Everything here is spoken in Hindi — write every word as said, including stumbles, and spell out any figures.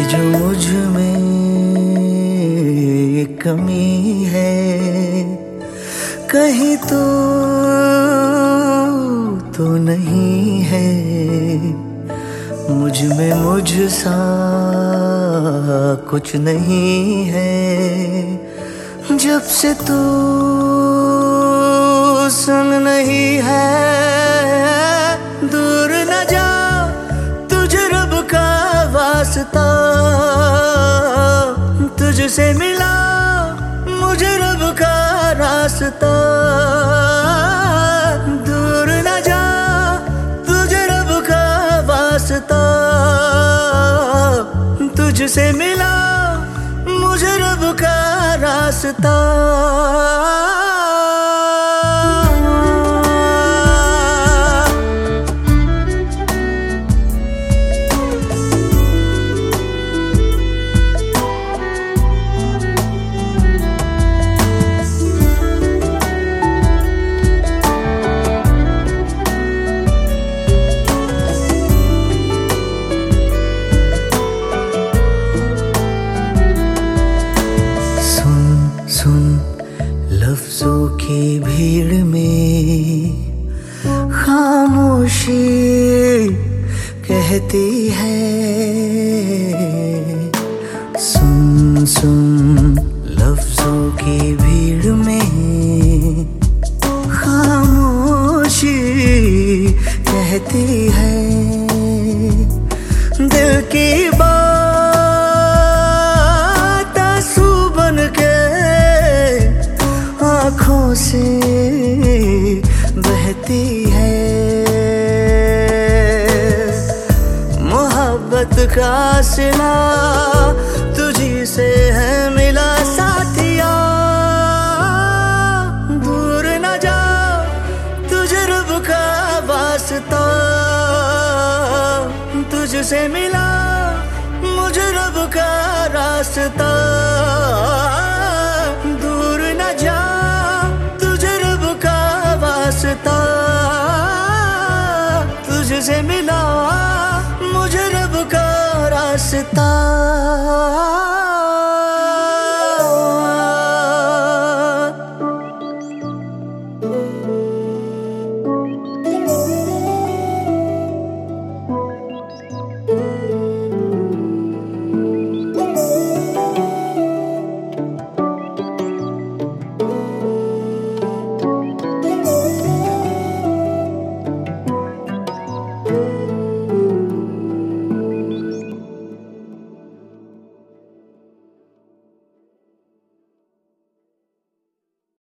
जो मुझ में कमी है, कहीं तो तो नहीं है। मुझ में मुझ सा कुछ नहीं है। जब से तू संग नहीं है, दूर न जा तुझे रब का वास्ता। तुझसे मिला मुझे रब का रास्ता। दूर न जा तुझे रब का वास्ता। तुझसे मिला मुझे रब का रास्ता। लफ्जों की भीड़ में खामोशी कहती है। सुन सुन लफ्जों की भीड़ में खामोशी कहती है। दिल की आँखों से बहती है। मोहब्बत का सिला तुझी से है मिला साथिया। दूर न जा तुझे रब का वास्ता। तुझसे मिला मुझे रब का रास्ता। दूर न जा तुझसे मिला मुझे रब का रास्ता।